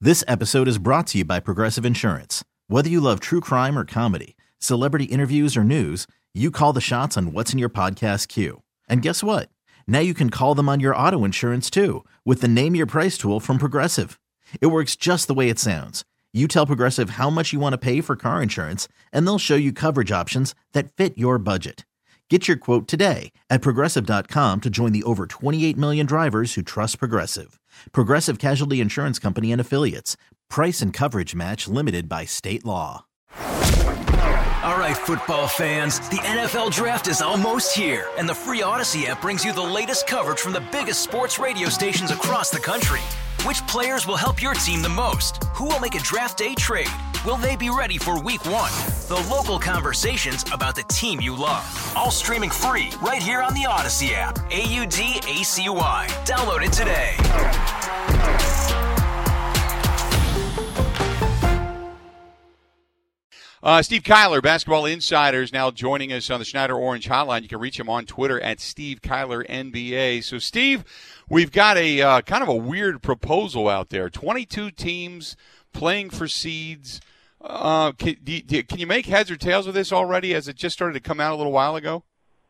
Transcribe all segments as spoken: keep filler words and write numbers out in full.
This episode is brought to you by Progressive Insurance. Whether you love true crime or comedy, celebrity interviews or news, you call the shots on what's in your podcast queue. And guess what? Now you can call them on your auto insurance too with the Name Your Price tool from Progressive. It works just the way it sounds. You tell Progressive how much you want to pay for car insurance, and they'll show you coverage options that fit your budget. Get your quote today at Progressive dot com to join the over twenty-eight million drivers who trust Progressive. Progressive Casualty Insurance Company and Affiliates. Price and coverage match limited by state law. All right, football fans, the N F L Draft is almost here, and the free Odyssey app brings you the latest coverage from the biggest sports radio stations across the country. Which players will help your team the most? Who will make a draft day trade? Will they be ready for week one? The local conversations about the team you love. All streaming free right here on the Odyssey app. A U D A C Y. Download it today. Uh, Steve Kyler, Basketball Insiders, now joining us on the Schneider Orange Hotline. You can reach him on Twitter at Steve Kyler N B A. So, Steve, we've got a uh, kind of a weird proposal out there. twenty-two teams playing for seeds. Uh, can, do you, can you make heads or tails of this already, as it just started to come out a little while ago?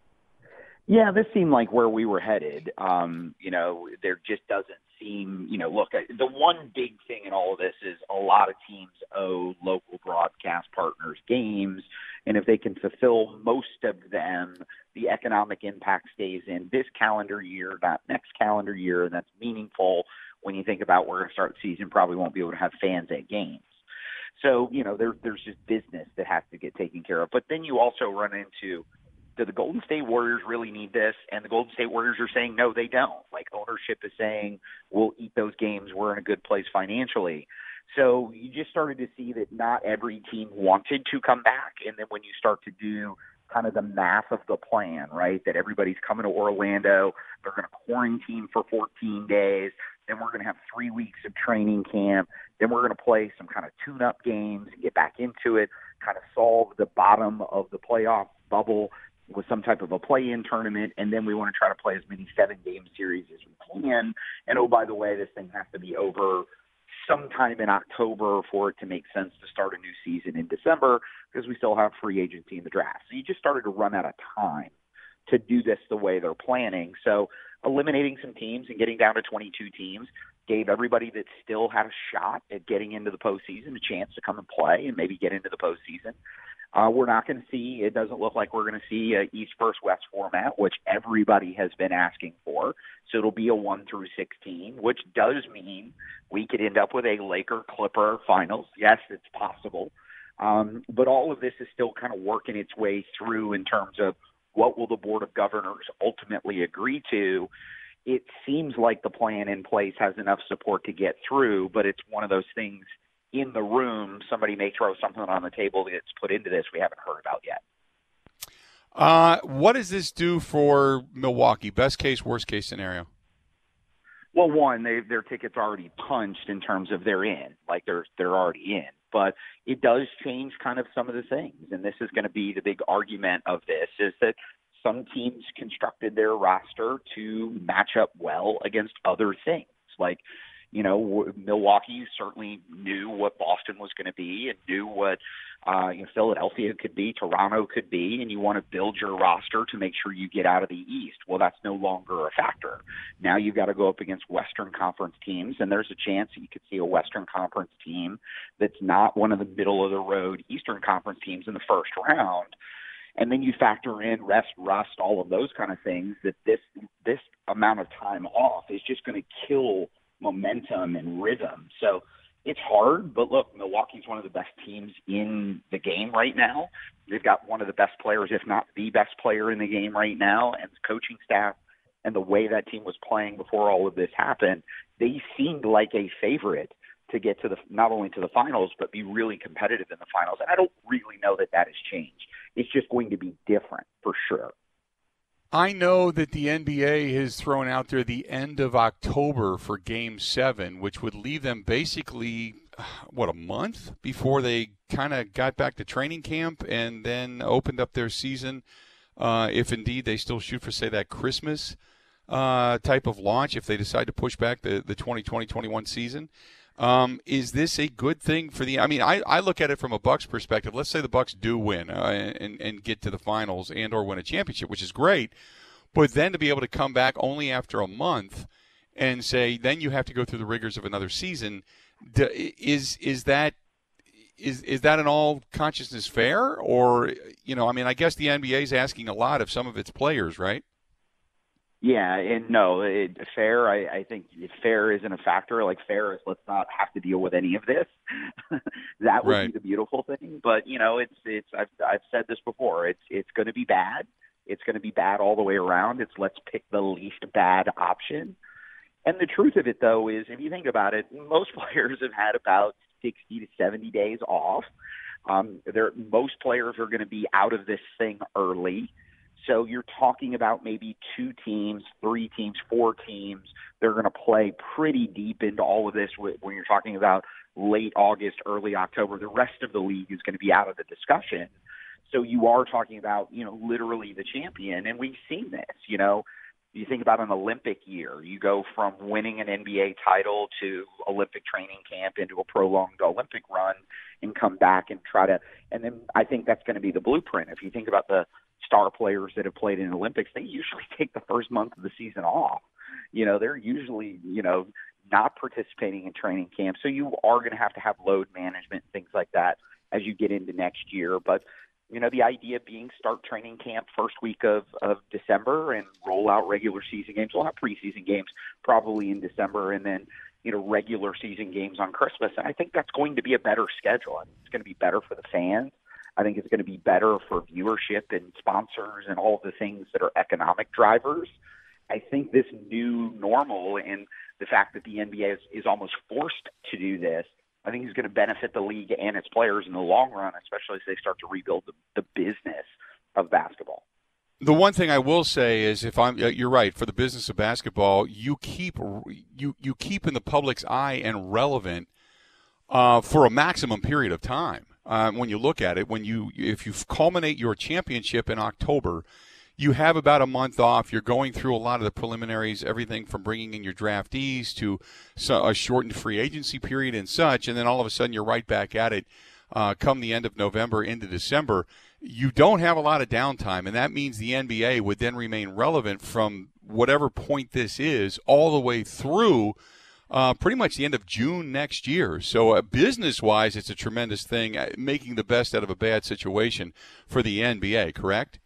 Yeah, this seemed like where we were headed. Um, you know, there just doesn't seem, you know, look, the one big thing in all of this is a lot of teams owe local broadcast partners games, and if they can fulfill most of them, the economic impact stays in this calendar year, not next calendar year, and that's meaningful when you think about we're going to start the season, probably won't be able to have fans at games. So, you know, there, there's just business that has to get taken care of. But then you also run into, do the Golden State Warriors really need this? And the Golden State Warriors are saying, no, they don't. Like, ownership is saying, we'll eat those games. We're in a good place financially. So you just started to see that not every team wanted to come back. And then when you start to do kind of the math of the plan, right, that everybody's coming to Orlando, they're going to quarantine for fourteen days, then we're going to have three weeks of training camp, then we're going to play some kind of tune-up games and get back into it, kind of solve the bottom of the playoff bubble with some type of a play-in tournament, and then we want to try to play as many seven-game series as we can. And, oh, by the way, this thing has to be over sometime in October for it to make sense to start a new season in December, because we still have free agency in the draft. So you just started to run out of time to do this the way they're planning. So eliminating some teams and getting down to twenty-two teams gave everybody that still had a shot at getting into the postseason a chance to come and play and maybe get into the postseason. Uh, we're not going to see, it doesn't look like we're going to see a East versus West format, which everybody has been asking for. So it'll be a one through sixteen, which does mean we could end up with a Laker-Clipper finals. Yes, it's possible. Um, but all of this is still kind of working its way through in terms of what will the Board of Governors ultimately agree to. It seems like the plan in place has enough support to get through, but it's one of those things in the room, somebody may throw something on the table that's put into this we haven't heard about yet. Uh, what does this do for Milwaukee? Best case, worst case scenario? Well, one, they, their tickets are already punched in terms of they're in, like they're they're already in. But it does change kind of some of the things, and this is going to be the big argument of this, is that some teams constructed their roster to match up well against other things, like, you know, Milwaukee certainly knew what Boston was going to be and knew what uh, you know, Philadelphia could be, Toronto could be, and you want to build your roster to make sure you get out of the East. Well, that's no longer a factor. Now you've got to go up against Western Conference teams, and there's a chance that you could see a Western Conference team that's not one of the middle-of-the-road Eastern Conference teams in the first round. And then you factor in rest, rust, all of those kind of things, that this this amount of time off is just going to kill momentum and rhythm. So it's hard, but look, Milwaukee's one of the best teams in the game right now. They've got one of the best players, if not the best player in the game right now, and the coaching staff and the way that team was playing before all of this happened, they seemed like a favorite to get to the, not only to the finals, but be really competitive in the finals. And I don't really know that that has changed. It's just going to be different for sure. I know that the N B A has thrown out there the end of October for Game seven, which would leave them basically, what, a month before they kind of got back to training camp and then opened up their season, uh, if indeed they still shoot for, say, that Christmas uh, type of launch, if they decide to push back the, the twenty twenty twenty-one season. Um, is this a good thing for the? I mean, I, I look at it from a Bucs perspective. Let's say the Bucs do win uh, and and get to the finals and or win a championship, which is great. But then to be able to come back only after a month and say then you have to go through the rigors of another season, is is that is is that in all consciousness fair? Or, you know, I mean, I guess the N B A is asking a lot of some of its players, right? Yeah, and no, it, fair, I, I think fair isn't a factor. Like, fair is let's not have to deal with any of this. That would right. be the beautiful thing. But, you know, it's, it's I've, I've said this before. It's, it's going to be bad. It's going to be bad all the way around. It's let's pick the least bad option. And the truth of it, though, is if you think about it, most players have had about sixty to seventy days off. Um, there, most players are going to be out of this thing early. So you're talking about maybe two teams, three teams, four teams. They're going to play pretty deep into all of this when you're talking about late August, early October. The rest of the league is going to be out of the discussion. So you are talking about, you know, literally the champion. And we've seen this, you know. You think about an Olympic year. You go from winning an N B A title to Olympic training camp into a prolonged Olympic run and come back and try to – and then I think that's going to be the blueprint. If you think about the star players that have played in Olympics, they usually take the first month of the season off. You know, they're usually, you know, not participating in training camp. So you are going to have to have load management and things like that as you get into next year. But – you know, the idea being start training camp first week of, of December and roll out regular season games. We'll have preseason games probably in December and then, you know, regular season games on Christmas. And I think that's going to be a better schedule. I think it's going to be better for the fans. I think it's going to be better for viewership and sponsors and all the things that are economic drivers. I think this new normal and the fact that the N B A is, is almost forced to do this, I think is going to benefit the league and its players in the long run, especially as they start to rebuild the, the business of basketball. The one thing I will say is, if I'm, you're right, for the business of basketball, you keep you you keep in the public's eye and relevant uh, for a maximum period of time. Uh, when you look at it, when you if you culminate your championship in October, you have about a month off. You're going through a lot of the preliminaries, everything from bringing in your draftees to a shortened free agency period and such, and then all of a sudden you're right back at it uh, come the end of November into December. You don't have a lot of downtime, and that means the N B A would then remain relevant from whatever point this is all the way through uh, pretty much the end of June next year. So uh, business-wise, it's a tremendous thing, uh, making the best out of a bad situation for the N B A, correct?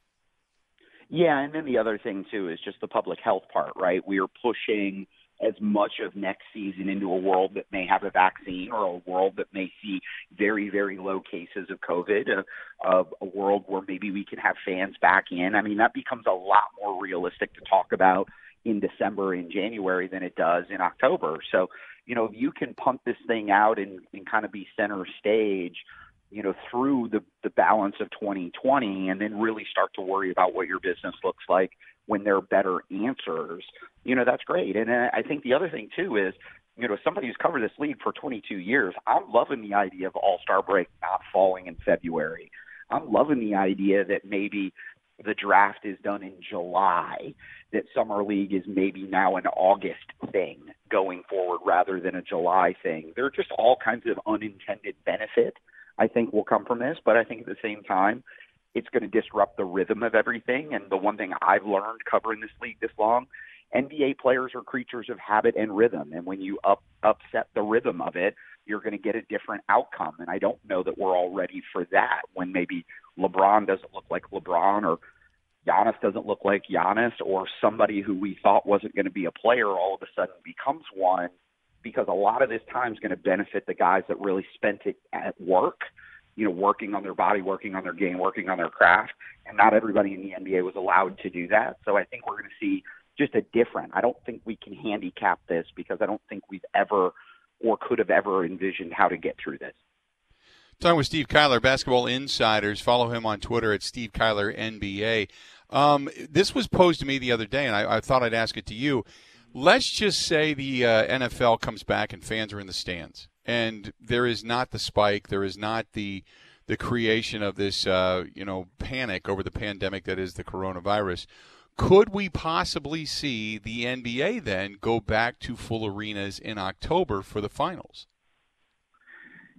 Yeah, and then the other thing, too, is just the public health part, right? We are pushing as much of next season into a world that may have a vaccine or a world that may see very, very low cases of COVID, a, a, a world where maybe we can have fans back in. I mean, that becomes a lot more realistic to talk about in December and January than it does in October. So, you know, if you can punt this thing out and, and kind of be center stage, you know, through the, the balance of twenty twenty and then really start to worry about what your business looks like when there are better answers, you know, that's great. And I think the other thing, too, is, you know, somebody who's covered this league for twenty-two years, I'm loving the idea of All-Star break not falling in February. I'm loving the idea that maybe the draft is done in July, that Summer League is maybe now an August thing going forward rather than a July thing. There are just all kinds of unintended benefits I think will come from this, but I think at the same time, it's going to disrupt the rhythm of everything. And the one thing I've learned covering this league this long, N B A players are creatures of habit and rhythm. And when you up, upset the rhythm of it, you're going to get a different outcome. And I don't know that we're all ready for that when maybe LeBron doesn't look like LeBron or Giannis doesn't look like Giannis or somebody who we thought wasn't going to be a player all of a sudden becomes one. Because a lot of this time is going to benefit the guys that really spent it at work, you know, working on their body, working on their game, working on their craft. And not everybody in the N B A was allowed to do that. So I think we're going to see just a different. I don't think we can handicap this because I don't think we've ever or could have ever envisioned how to get through this. Talking with Steve Kyler, Basketball Insiders. Follow him on Twitter at Steve Kyler N B A. Um, this was posed to me the other day, and I, I thought I'd ask it to you. Let's just say the uh, N F L comes back and fans are in the stands, and there is not the spike, there is not the the creation of this uh, you know panic over the pandemic that is the coronavirus. Could we possibly see the N B A then go back to full arenas in October for the finals?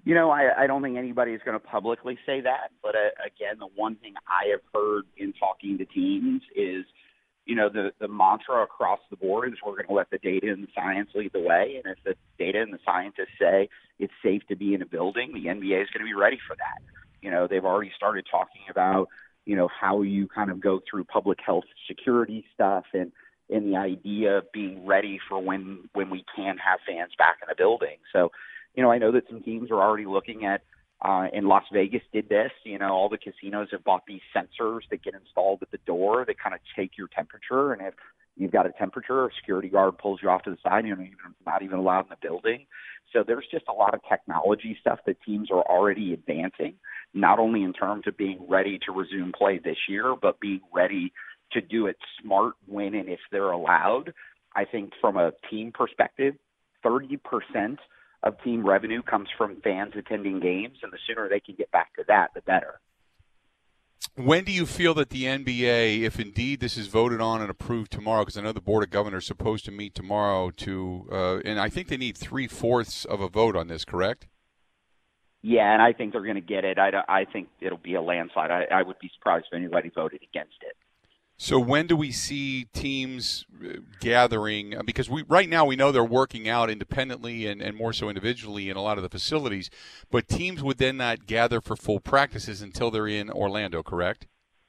You know, I, I don't think anybody is going to publicly say that. But, uh, again, the one thing I have heard in talking to teams is, you know, the, the mantra across the board is we're going to let the data and the science lead the way. And if the data and the scientists say it's safe to be in a building, the N B A is going to be ready for that. You know, they've already started talking about, you know, how you kind of go through public health security stuff and, and the idea of being ready for when, when we can have fans back in a building. So, you know, I know that some teams are already looking at, uh, and Las Vegas did this, you know, all the casinos have bought these sensors that get installed at the door that kind of take your temperature. And if you've got a temperature, a security guard pulls you off to the side, you're not even allowed in the building. So there's just a lot of technology stuff that teams are already advancing, not only in terms of being ready to resume play this year, but being ready to do it smart when and if they're allowed. I think from a team perspective, thirty percent of team revenue comes from fans attending games, and the sooner they can get back to that, the better. When do you feel that the N B A, if indeed this is voted on and approved tomorrow, because I know the Board of Governors is supposed to meet tomorrow to, uh, and I think they need three-fourths of a vote on this, correct? Yeah, and I think they're going to get it. I, I think it'll be a landslide. I, I would be surprised if anybody voted against it. So when do we see teams gathering? Because we right now we know they're working out independently and, and more so individually in a lot of the facilities, but teams would then not gather for full practices until they're in Orlando, correct?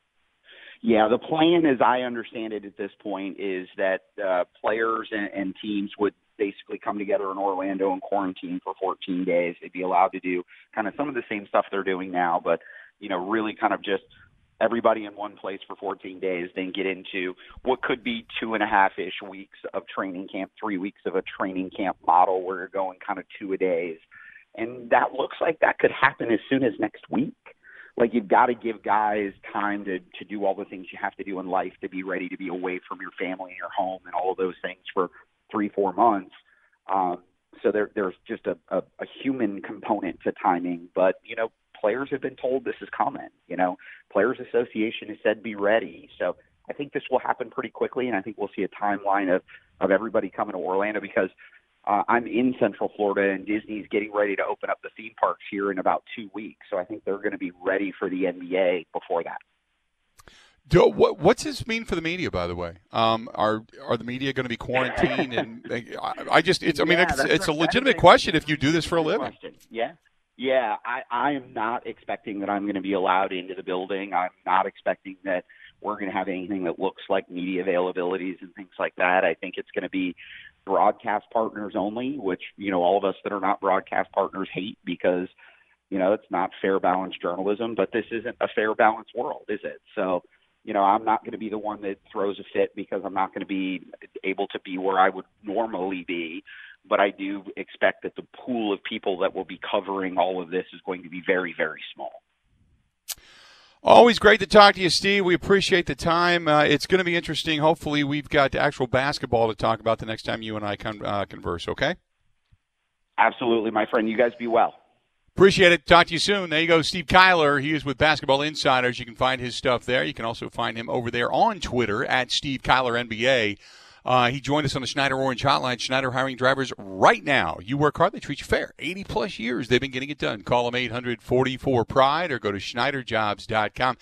Yeah, the plan, as I understand it at this point, is that uh, players and, and teams would basically come together in Orlando and quarantine for fourteen days. They'd be allowed to do kind of some of the same stuff they're doing now, but, you know, really kind of just everybody in one place for fourteen days, then get into what could be two and a half-ish weeks of training camp, three weeks of a training camp model where you're going kind of two a days. And that looks like that could happen as soon as next week. Like, you've got to give guys time to, to do all the things you have to do in life to be ready to be away from your family and your home and all of those things for three, four months. Um, so there, there's just a, a, a human component to timing. But, you know, players have been told this is coming. You know, Players Association has said be ready. So I think this will happen pretty quickly, and I think we'll see a timeline of, of everybody coming to Orlando because uh, I'm in Central Florida, and Disney's getting ready to open up the theme parks here in about two weeks. So I think they're going to be ready for the N B A before that. Do, what, what's this mean for the media, by the way? Um, are are the media going to be quarantined? And I, I just, it's, I mean, yeah, it's, it's a, a legitimate question if you do this for a living. Question. Yeah. Yeah, I, I am not expecting that I'm going to be allowed into the building. I'm not expecting that we're going to have anything that looks like media availabilities and things like that. I think it's going to be broadcast partners only, which, you know, all of us that are not broadcast partners hate because, you know, it's not fair, balanced journalism, but this isn't a fair, balanced world, is it? So, you know, I'm not going to be the one that throws a fit because I'm not going to be able to be where I would normally be. But I do expect that the pool of people that will be covering all of this is going to be very, very small. Always great to talk to you, Steve. We appreciate the time. Uh, it's going to be interesting. Hopefully we've got actual basketball to talk about the next time you and I con- uh, converse, okay? Absolutely, my friend. You guys be well. Appreciate it. Talk to you soon. There you go, Steve Kyler. He is with Basketball Insiders. You can find his stuff there. You can also find him over there on Twitter at Steve Kyler N B A. Uh, he joined us on the Schneider Orange Hotline. Schneider hiring drivers right now. You work hard, they treat you fair. eighty-plus years they've been getting it done. Call them eight hundred forty-four pride or go to Schneider Jobs dot com.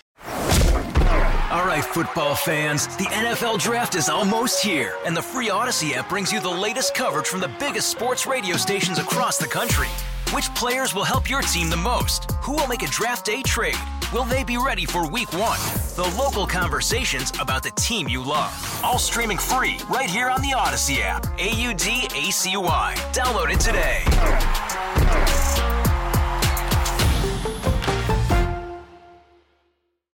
All right, football fans, the N F L Draft is almost here, and the free Odyssey app brings you the latest coverage from the biggest sports radio stations across the country. Which players will help your team the most? Who will make a draft day trade? Will they be ready for week one? The local conversations about the team you love. All streaming free right here on the Odyssey app. A U D A C Y. Download it today.